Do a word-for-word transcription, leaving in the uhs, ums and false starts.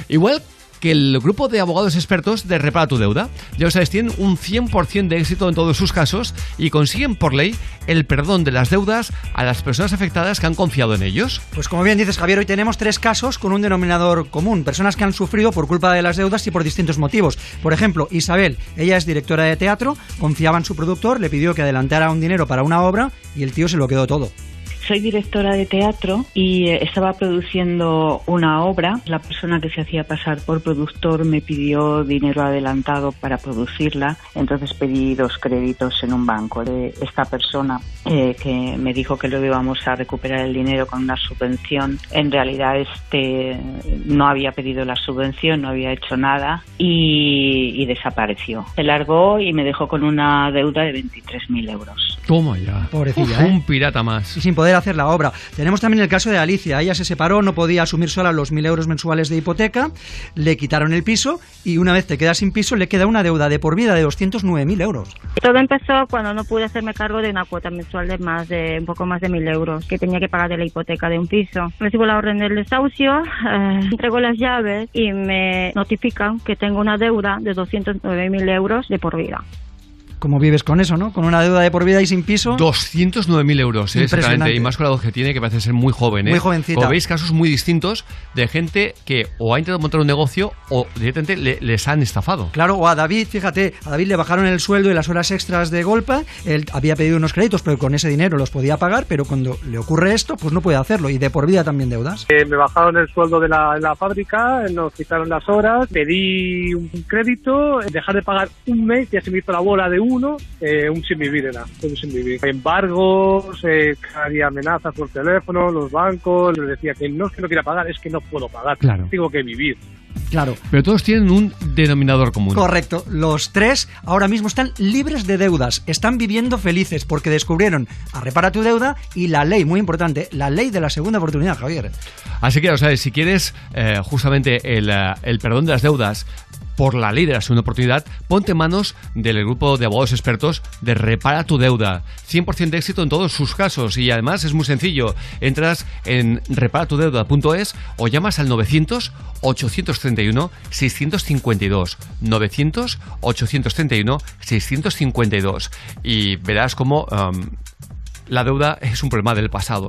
Igual que el grupo de abogados expertos de Repara tu Deuda. Ya sabes, tienen un cien por ciento de éxito en todos sus casos y consiguen por ley el perdón de las deudas a las personas afectadas que han confiado en ellos. Pues como bien dices, Javier, hoy tenemos tres casos con un denominador común. Personas que han sufrido por culpa de las deudas y por distintos motivos. Por ejemplo, Isabel, ella es directora de teatro, confiaba en su productor, le pidió que adelantara un dinero para una obra y el tío se lo quedó todo. Soy directora de teatro y estaba produciendo una obra. La persona que se hacía pasar por productor me pidió dinero adelantado para producirla. Entonces pedí dos créditos en un banco de esta persona eh, que me dijo que luego íbamos a recuperar el dinero con una subvención. En realidad este no había pedido la subvención, no había hecho nada y, y desapareció. Se largó y me dejó con una deuda de veintitrés mil euros. Toma ya. Pobrecilla, Uf, ¿eh? Un pirata más. Y sin poder hacer la obra. Tenemos también el caso de Alicia. Ella se separó, no podía asumir sola los mil euros mensuales de hipoteca, le quitaron el piso y una vez te quedas sin piso le queda una deuda de por vida de doscientos nueve mil euros. Todo empezó cuando no pude hacerme cargo de una cuota mensual de más de un poco más de mil euros que tenía que pagar de la hipoteca de un piso. Recibo la orden del desahucio, eh, entrego las llaves y me notifican que tengo una deuda de doscientos nueve mil euros de por vida. ¿Cómo vives con eso, no? Con una deuda de por vida y sin piso. doscientos nueve mil euros, ¿eh? Exactamente. Y más con la edad que tiene, que parece ser muy joven, ¿eh? Muy jovencita. Como veis, casos muy distintos de gente que o ha intentado montar un negocio o directamente le, les han estafado. Claro, o a David, fíjate, a David le bajaron el sueldo y las horas extras de golpe. Él había pedido unos créditos, pero con ese dinero los podía pagar, pero cuando le ocurre esto, pues no puede hacerlo. Y de por vida también deudas. Eh, me bajaron el sueldo de la, de la fábrica, nos quitaron las horas, pedí un crédito, dejar de pagar un mes, ya se me hizo la bola de uno. Eh, un sin vivir era, un sin vivir. Embargos, eh, cada día amenazas por teléfono, los bancos, les decía que no es que no quiera pagar, es que no puedo pagar, claro. Tengo que vivir. Claro. Pero todos tienen un denominador común. Correcto. Los tres ahora mismo están libres de deudas, están viviendo felices porque descubrieron a Repara tu Deuda y la ley, muy importante, la ley de la segunda oportunidad, Javier. Así que, o sea, si quieres eh, justamente el, el perdón de las deudas por la ley de la segunda oportunidad, ponte en manos del grupo de abogados expertos de Repara tu Deuda. cien por ciento de éxito en todos sus casos y además es muy sencillo. Entras en repara tu deuda punto es o llamas al novecientos ochocientos treinta y uno seiscientos cincuenta y dos. novecientos ochocientos treinta y uno seiscientos cincuenta y dos. Y verás cómo um, la deuda es un problema del pasado.